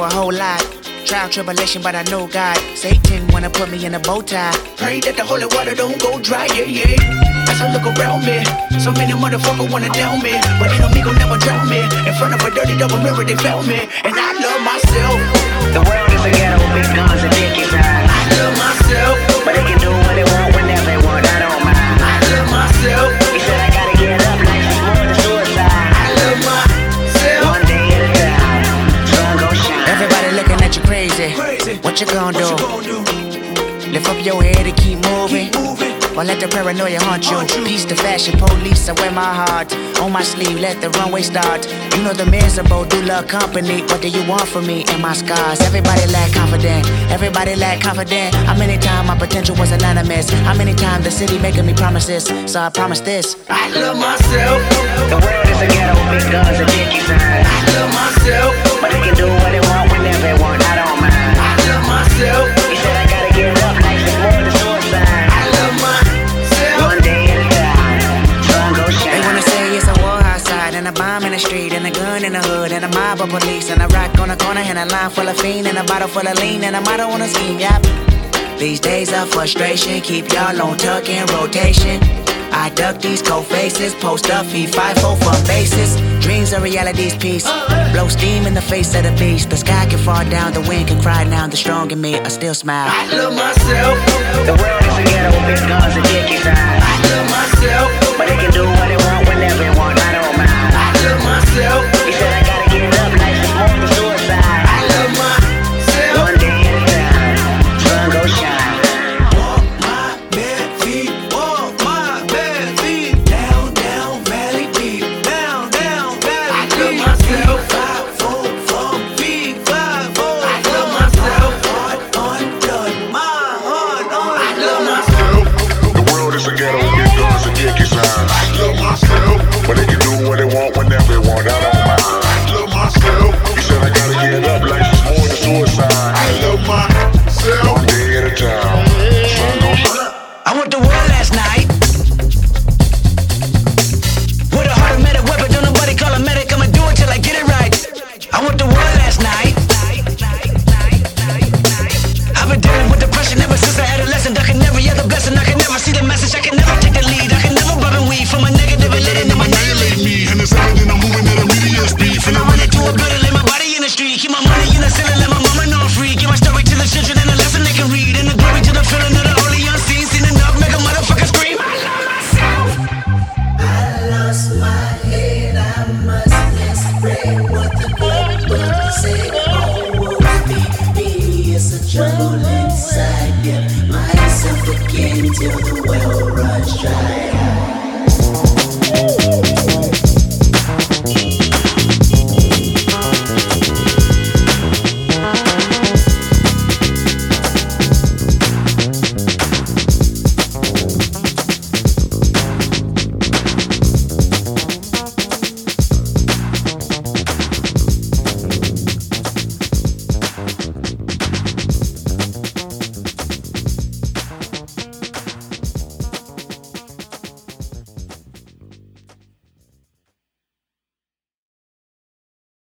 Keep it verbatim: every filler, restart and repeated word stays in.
a whole lot. Trial, tribulation, but I know God. Satan wanna put me in a bow tie. Pray that the holy water don't go dry, yeah, yeah. As I look around me, so many motherfuckers wanna down me, but they know me gon' never drown me. In front of a dirty double mirror, they found me, and I love myself. The world is a ghetto with big guns and dick inside. I love myself, but they can do what they want whenever they want. I don't mind. I love myself. He said I gotta get up, life is more than suicide. I love myself. One day at a time, sun gon' shine. Everybody looking at you crazy. crazy. What you gonna do? do? Lift up your head and keep moving. Keep moving. Or let the paranoia haunt you. Peace to fashion police, I wear my heart on my sleeve, let the runway start. You know the miserable do love company. What do you want from me and my scars? Everybody lack confident, everybody lack confident. How many times my potential was anonymous? How many times the city making me promises? So I promise this, I love myself. The world is a ghetto with big guns and dick inside. I love myself, but they can do what they want whenever they want. I don't mind. I love myself. He said I gotta get up, life is more than suicide. I love myself. One day at a time, sun gon' shine. They wanna say it's a war outside, and a bomb in the street, and a gun in the hood, and a mob of police, and a rock on the corner, and a line full of fiend, and a bottle full of lean, and a motto on a scheme, yep. These days of frustration keep y'all on tuck in rotation. I duck these cold faces, post up, feed five four from bases. Dreams are reality's piece. Blow steam in the face of the beast. The sky can fall down, the wind can cry now. The strong in me, I still smile. I love myself. The world is a ghetto with big guns and dick inside.